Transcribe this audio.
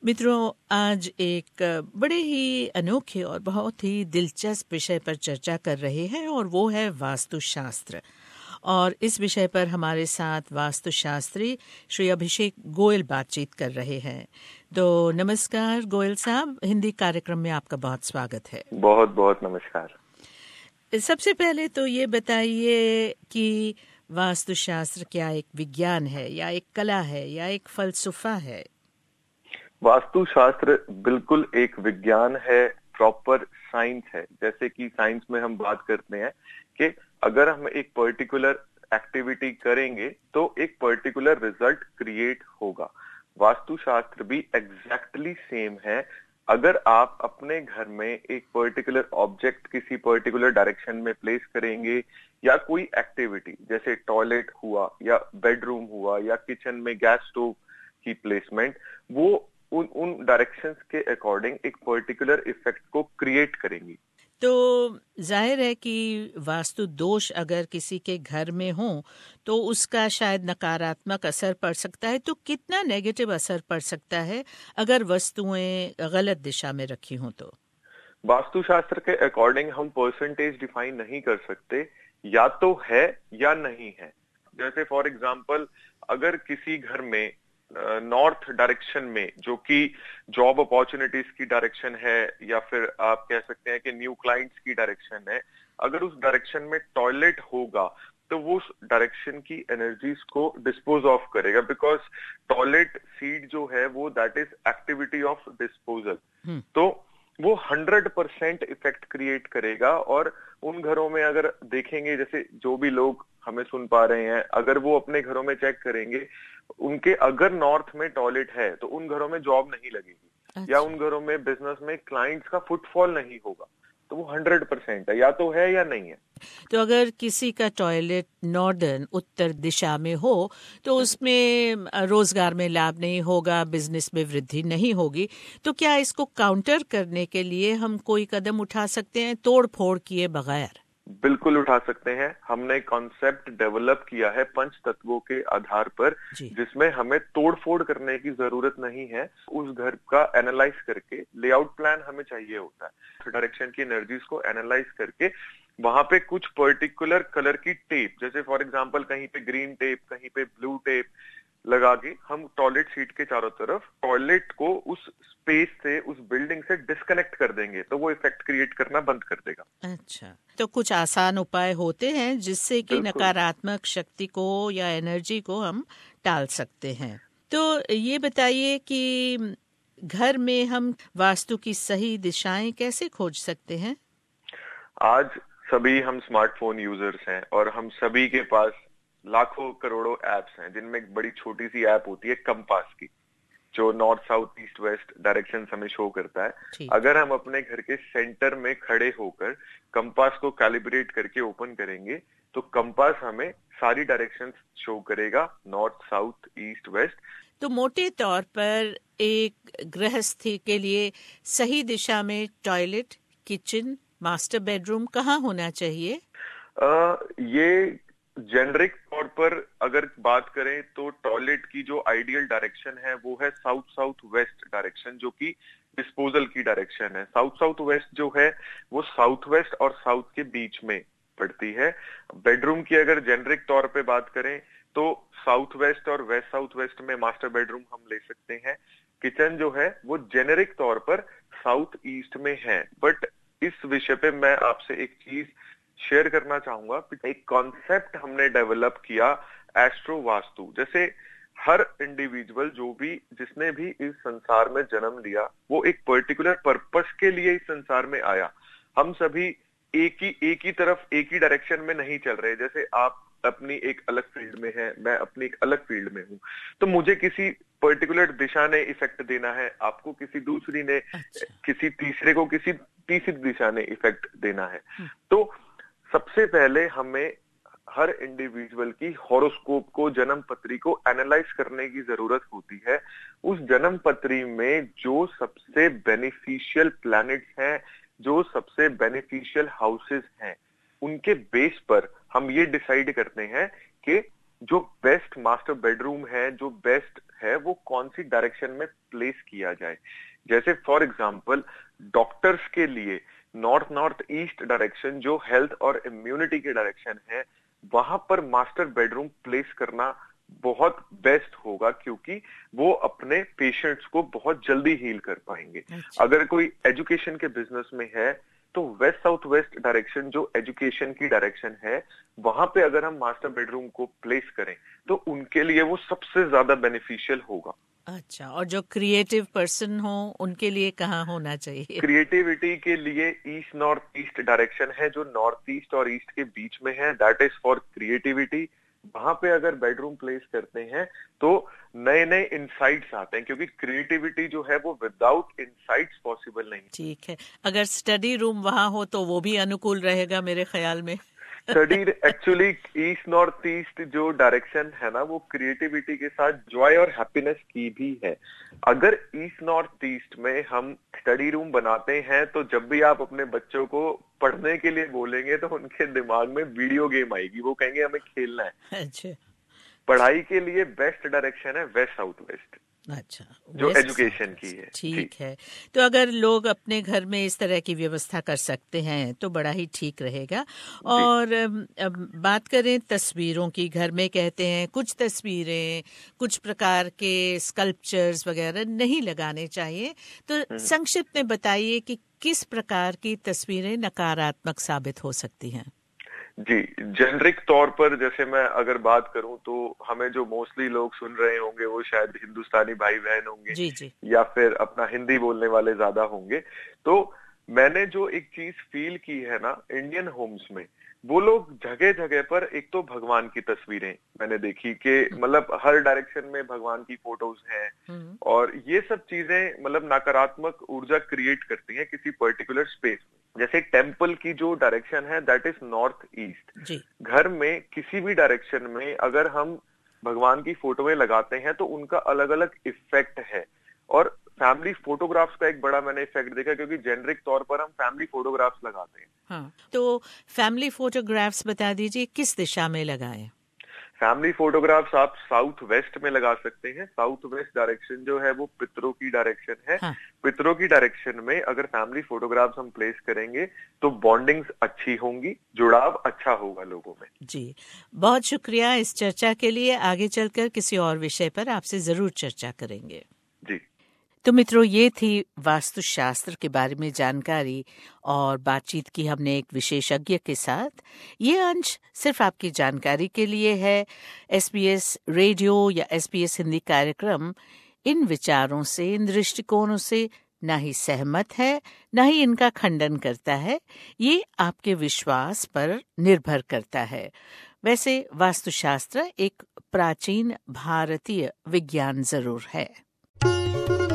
मित्रों, आज एक बड़े ही अनोखे और बहुत ही दिलचस्प विषय पर चर्चा कर रहे हैं और वो है वास्तुशास्त्र। और इस विषय पर हमारे साथ वास्तुशास्त्री श्री अभिषेक गोयल बातचीत कर रहे हैं। तो नमस्कार गोयल साहब, हिंदी कार्यक्रम में आपका बहुत स्वागत है। बहुत बहुत नमस्कार। सबसे पहले तो ये बताइए कि वास्तुशास्त्र क्या एक विज्ञान है या एक कला है या एक फलसफा है? वास्तुशास्त्र बिल्कुल एक विज्ञान है, प्रॉपर साइंस है। जैसे कि साइंस में हम बात करते हैं कि अगर हम एक पर्टिकुलर एक्टिविटी करेंगे तो एक पर्टिकुलर रिजल्ट क्रिएट होगा। वास्तुशास्त्र भी एग्जैक्टली सेम है। अगर आप अपने घर में एक पर्टिकुलर ऑब्जेक्ट किसी पर्टिकुलर डायरेक्शन में प्लेस करेंगे या कोई एक्टिविटी जैसे टॉयलेट हुआ या बेडरूम हुआ या किचन में गैस स्टोव की प्लेसमेंट, वो उन डायरेक्शंस के अकॉर्डिंग एक पर्टिकुलर इफेक्ट को क्रिएट करेंगी। तो जाहिर है कि वास्तु दोष अगर किसी के घर में हो तो उसका शायद नकारात्मक असर पड़ सकता है। तो कितना नेगेटिव असर पड़ सकता है अगर वस्तुएं गलत दिशा में रखी हों? तो वास्तुशास्त्र के अकॉर्डिंग हम परसेंटेज डिफाइन नहीं कर सकते, या तो है या नहीं है। जैसे फॉर एग्जांपल, अगर किसी घर में नॉर्थ डायरेक्शन में, जो कि जॉब अपॉर्चुनिटीज की डायरेक्शन है या फिर आप कह सकते हैं कि न्यू क्लाइंट्स की डायरेक्शन है, अगर उस डायरेक्शन में टॉयलेट होगा तो वो उस डायरेक्शन की एनर्जीज को डिस्पोज ऑफ करेगा। बिकॉज टॉयलेट सीड जो है वो that is activity of disposal. तो वो 100% इफेक्ट क्रिएट करेगा। और उन घरों में अगर देखेंगे, जैसे जो भी लोग हमें सुन पा रहे हैं, अगर वो अपने घरों में चेक करेंगे, उनके अगर नॉर्थ में टॉयलेट है तो उन घरों में जॉब नहीं लगेगी। अच्छा। या उन घरों में बिजनेस में क्लाइंट्स का फुटफॉल नहीं होगा। तो वो 100% है, या तो है या नहीं है। तो अगर किसी का टॉयलेट नॉर्दर्न उत्तर दिशा में हो तो उसमें रोजगार में लाभ नहीं होगा, बिजनेस में वृद्धि नहीं होगी। तो क्या इसको काउंटर करने के लिए हम कोई कदम उठा सकते हैं तोड़ फोड़ किए बगैर? बिल्कुल उठा सकते हैं। हमने कॉन्सेप्ट डेवलप किया है 5 तत्वों के आधार पर, जिसमें हमें तोड़फोड़ करने की जरूरत नहीं है। उस घर का एनालाइज करके लेआउट प्लान हमें चाहिए होता है। डायरेक्शन की एनर्जीज को एनालाइज करके वहां पे कुछ पर्टिकुलर कलर की टेप, जैसे फॉर एग्जांपल कहीं पे ग्रीन टेप, कहीं पे ब्लू टेप लगा के हम टॉयलेट सीट के चारों तरफ टॉयलेट को उस स्पेस से, उस बिल्डिंग से डिस्कनेक्ट कर देंगे, तो वो इफेक्ट क्रिएट करना बंद कर देगा। अच्छा, तो कुछ आसान उपाय होते हैं जिससे कि नकारात्मक शक्ति को या एनर्जी को हम टाल सकते हैं। तो ये बताइए कि घर में हम वास्तु की सही दिशाएं कैसे खोज सकते हैं? आज सभी हम स्मार्टफोन यूजर्स हैं और हम सभी के पास लाखों करोड़ों एप्स हैं, जिनमें एक बड़ी छोटी सी ऐप होती है कंपास की, जो north south east west direction हमें शो करता है। अगर हम अपने घर के सेंटर में खड़े होकर कंपास को कैलिब्रेट करके ओपन करेंगे तो कंपास हमें सारी डायरेक्शंस शो करेगा, नॉर्थ साउथ ईस्ट वेस्ट। तो मोटे तौर पर एक गृहस्थी के लिए सही दिशा में टॉयलेट, किचन, मास्टर बेडरूम कहाँ होना चाहिए? ये जेनरिक तौर पर अगर बात करें तो टॉयलेट की जो आइडियल डायरेक्शन है वो है साउथ साउथ वेस्ट डायरेक्शन, जो कि डिस्पोजल की डायरेक्शन है। साउथ साउथ वेस्ट जो है वो साउथ वेस्ट और साउथ के बीच में पड़ती है। बेडरूम की अगर जेनरिक तौर पे बात करें तो साउथ वेस्ट और वेस्ट साउथ वेस्ट में मास्टर बेडरूम हम ले सकते हैं। किचन जो है वो जेनरिक तौर पर साउथ ईस्ट में है। बट इस विषय पे मैं आपसे एक चीज शेयर करना चाहूंगा। एक कॉन्सेप्ट हमने डेवलप किया, एस्ट्रो वास्तु। जैसे हर इंडिविजुअल जिसने भी इस संसार में जन्म लिया, वो एक पर्टिकुलर पर्पस के लिए इस संसार में आया। हम सभी एक ही तरफ, एक ही डायरेक्शन में नहीं चल रहे। जैसे आप अपनी एक अलग फील्ड में है, मैं अपनी एक अलग फील्ड में हूँ, तो मुझे किसी पर्टिकुलर दिशा ने इफेक्ट देना है, आपको किसी दूसरी ने, किसी तीसरे को किसी तीसरी दिशा ने इफेक्ट देना है। तो सबसे पहले हमें हर इंडिविजुअल की हॉरोस्कोप को, जन्म पत्री को एनालाइज करने की जरूरत होती है। उस जन्म पत्री में जो सबसे बेनिफिशियल प्लैनेट्स हैं, जो सबसे बेनिफिशियल हाउसेस हैं, उनके बेस पर हम ये डिसाइड करते हैं कि जो बेस्ट मास्टर बेडरूम है, जो बेस्ट है वो कौन सी डायरेक्शन में प्लेस किया जाए। जैसे फॉर एग्जांपल डॉक्टर्स के लिए नॉर्थ नॉर्थ ईस्ट डायरेक्शन जो हेल्थ और इम्यूनिटी के डायरेक्शन है, वहां पर मास्टर बेडरूम प्लेस करना बहुत बेस्ट होगा, क्योंकि वो अपने पेशेंट्स को बहुत जल्दी हील कर पाएंगे। अगर कोई एजुकेशन के बिजनेस में है तो वेस्ट साउथ वेस्ट डायरेक्शन जो एजुकेशन की डायरेक्शन है, वहां पे अगर हम मास्टर बेडरूम को प्लेस करें तो उनके लिए वो सबसे ज्यादा बेनिफिशियल होगा। अच्छा, और जो क्रिएटिव पर्सन हो उनके लिए कहाँ होना चाहिए? क्रिएटिविटी के लिए ईस्ट नॉर्थ ईस्ट डायरेक्शन है जो नॉर्थ ईस्ट और ईस्ट के बीच में है, दैट इज फॉर क्रिएटिविटी। वहां पे अगर बेडरूम प्लेस करते हैं तो नए नए इंसाइट्स आते हैं, क्योंकि क्रिएटिविटी जो है वो विदाउट इंसाइट्स पॉसिबल नहीं। ठीक है, अगर स्टडी रूम वहां हो तो वो भी अनुकूल रहेगा मेरे ख्याल में। Study actually east north east जो डायरेक्शन है ना, वो क्रिएटिविटी के साथ जॉय और हैप्पीनेस की भी है। अगर ईस्ट नॉर्थ ईस्ट में हम स्टडी रूम बनाते हैं तो जब भी आप अपने बच्चों को पढ़ने के लिए बोलेंगे तो उनके दिमाग में वीडियो गेम आएगी, वो कहेंगे हमें खेलना है। अच्छा, पढ़ाई के लिए बेस्ट डायरेक्शन है वेस्ट साउथ वेस्ट। अच्छा, जो एजुकेशन की है। ठीक है, तो अगर लोग अपने घर में इस तरह की व्यवस्था कर सकते हैं तो बड़ा ही ठीक रहेगा। और अब बात करें तस्वीरों की, घर में कहते हैं कुछ तस्वीरें, कुछ प्रकार के स्कल्पचर्स वगैरह नहीं लगाने चाहिए, तो संक्षिप्त में बताइए कि किस प्रकार की तस्वीरें नकारात्मक साबित हो सकती हैं? जी, जेनरिक तौर पर जैसे मैं अगर बात करूं तो हमें जो मोस्टली लोग सुन रहे होंगे वो शायद हिंदुस्तानी भाई बहन होंगे, जी जी, या फिर अपना हिंदी बोलने वाले ज्यादा होंगे। तो मैंने जो एक चीज फील की है ना इंडियन होम्स में, वो लोग जगह जगह पर एक तो भगवान की तस्वीरें मैंने देखी कि मतलब हर डायरेक्शन में भगवान की फोटोज हैं, और ये सब चीजें मतलब नकारात्मक ऊर्जा क्रिएट करती हैं किसी पर्टिकुलर स्पेस में। जैसे टेम्पल की जो डायरेक्शन है दैट इज नॉर्थ ईस्ट। घर में किसी भी डायरेक्शन में अगर हम भगवान की फोटोएं लगाते हैं तो उनका अलग अलग इफेक्ट है। और फैमिली फोटोग्राफ्स का एक बड़ा मैंने इफेक्ट देखा, क्योंकि जेनरिक तौर पर हम फैमिली फोटोग्राफ्स लगाते हैं। हाँ, तो फैमिली फोटोग्राफ्स बता दीजिए किस दिशा में लगाएं? फैमिली फोटोग्राफ्स आप साउथ वेस्ट में लगा सकते हैं। साउथ वेस्ट डायरेक्शन जो है वो पितरों की डायरेक्शन है। हाँ। पितरों की डायरेक्शन में अगर फैमिली फोटोग्राफ्स हम प्लेस करेंगे तो बॉन्डिंग्स अच्छी होंगी, जुड़ाव अच्छा होगा लोगों में। जी, बहुत शुक्रिया इस चर्चा के लिए। आगे चलकर किसी और विषय पर आपसे जरूर चर्चा करेंगे। जी, तो मित्रों, ये थी वास्तुशास्त्र के बारे में जानकारी और बातचीत की हमने एक विशेषज्ञ के साथ। ये अंश सिर्फ आपकी जानकारी के लिए है। SBS रेडियो या SBS हिंदी कार्यक्रम इन विचारों से, इन दृष्टिकोणों से ना ही सहमत है, ना ही इनका खंडन करता है। ये आपके विश्वास पर निर्भर करता है। वैसे वास्तुशास्त्र एक प्राचीन भारतीय विज्ञान जरूर है।